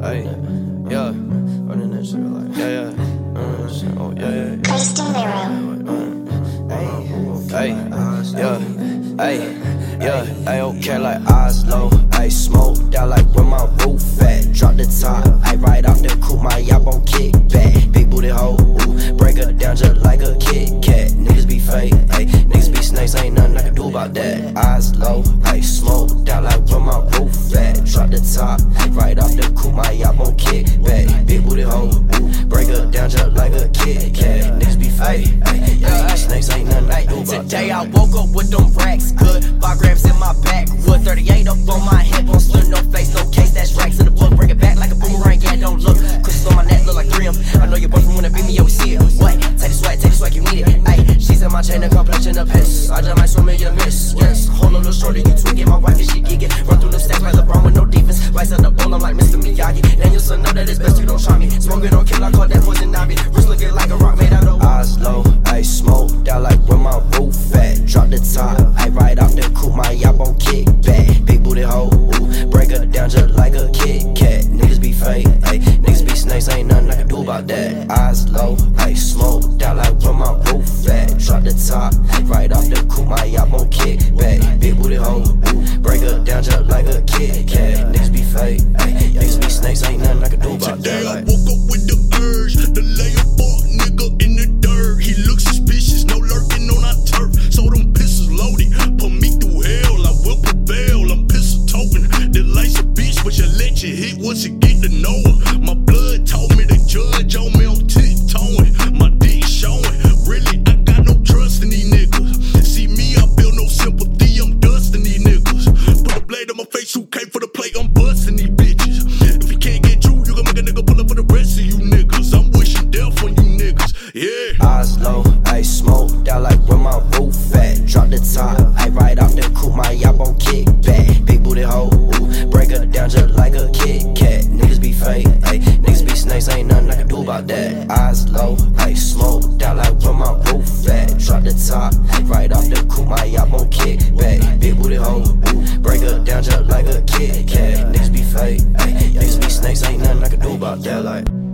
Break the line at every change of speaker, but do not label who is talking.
Hey, yeah, running that shit like, yeah. Oh, yeah. Hey, okay, like Oslo. Ay, smoke down like where my roof at. Drop the top, I ride off the coupe, my yacht won't kick back. Big booty hoe, ooh, break her down just like a Kit Kat. Niggas be fake, ay, niggas be snakes, ain't nothing I can do about that. Oslo, ay, smoke down like where my roof at. Drop the top, I ride off the coupe, my yacht won't kick back. Big booty hoe, ooh, break her down just like a Kit Kat. Niggas be fake, ay, niggas be snakes, ain't nothing I can do about that.
Today I woke up with them racks good, 5 grams in my backwood, 38 up on my hip, on slim, no face, no case, that's racks in the book, bring it back like a boomerang, yeah, don't look, crystals on my neck look like 3M, I know your boyfriend wanna beat me, yo, see it, what, take the swag, you need it, ayy, she's in my chain, the complexion of piss, I just might swim in your miss, yes, hold a little shorter, you tweaking, my wife is she geeking, run through them stacks like LeBron with no defense, vice at the bowl, I'm like Mr. Miyagi, Danielson know that it's best you don't try me, smoke it don't kill, I call that poison ivy, wrist looking like a rock made out of
Oslo, I smoke down like where my roof at, drop the top, I ride off the coupe, my yacht won't kick back, big booty hoe, ooh, break her down just like a Kit Kat, niggas be fake, ay, niggas be snakes, ain't nothing I can do about that. Oslo, I smoke down like where my roof at, drop the top, I ride off the coupe, my yacht won't kick back, big booty hoe, ooh, break her down just like a Kit Kat, niggas be fake, ay, niggas be snakes, ain't nothing I can do about
Today
that.
I woke up with the urge to lay a fuck nigga in the dirt. He looks suspicious, no lurking on our turf. So them pistols loaded, put me through hell, I will prevail. I'm pistol toting, the life's a bitch, but you let you hit once you get to know her. My blood told me to judge on me, I'm tiptoeing, my dick showing. Really, I got no trust in these niggas. See me, I feel no sympathy, I'm dusting these niggas. Put a blade on my face, who came for the plate, I'm busting these bitches. If you can't get you, you gon' make a nigga pull up for the rest of you niggas. I'm wishing death on you niggas, yeah.
Oslo, I smoke down like where my roof at, drop the top, I ride off the coupe, my yacht won't kick back, big booty hoe, ooh, break her down just like a Kit Kat, niggas be fake, ay, niggas be snakes, ain't nothing I can do about that. Oslo, I smoke down like where my roof at, drop the top, I ride off the coupe, my yacht won't kick back, big booty hoe, ooh, break her down just like a Kit Kat, niggas be fake, ay, niggas be snakes, ain't nothing I can do about that, like.